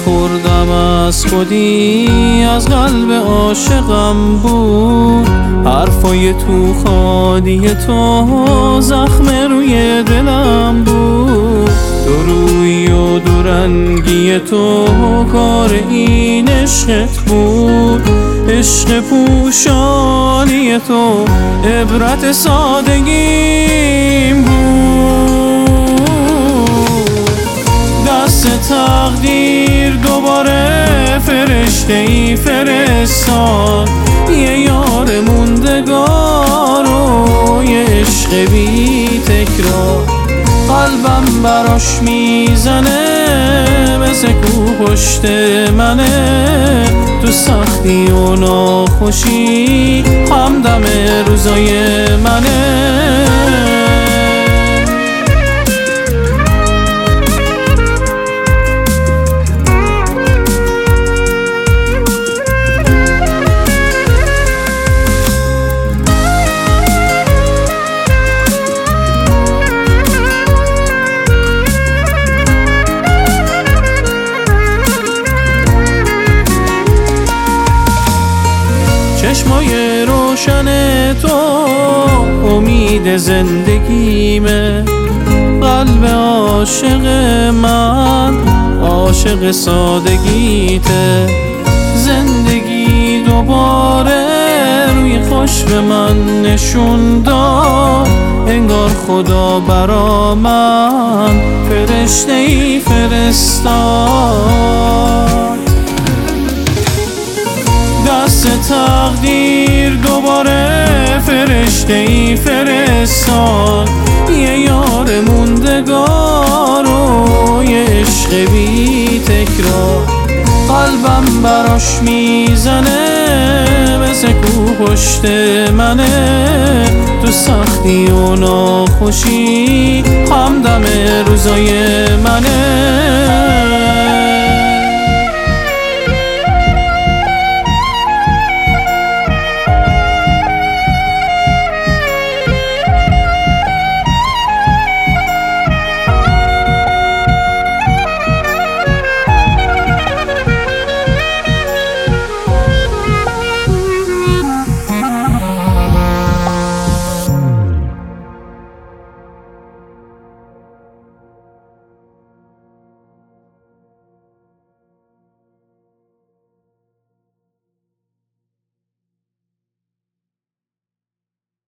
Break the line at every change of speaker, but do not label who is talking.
خوردم از خودی از قلب عاشقم بود. حرفای تو خالی تو زخم روی دلم بود. دو روی و دو رنگی تو کار این عشقت بود. عشق پوشانی تو عبرت سادگیم بود. دست تقدیر دوباره فرشته‌ای فرستاد، یه یار موندگار و یه عشق بی تکرار. قلبم براش میزنه مثل کوه پشت منه. تو سختی و ناخوشی همدم روزای منه. چشمای روشن تو امید زندگیمه. قلب عاشق من عاشق سادگیته. زندگی دوباره روی خوش به من نشون داد. انگار خدا برا من فرشته‌ای فرستاد. دست تقدیر دوباره فرشته‌ای فرستاد، یه یار موندگار و یه عشق بی تکرار. قلبم براش میزنه مثل کوه پشت منه. تو سختی و ناخوشی همدم روزای منه.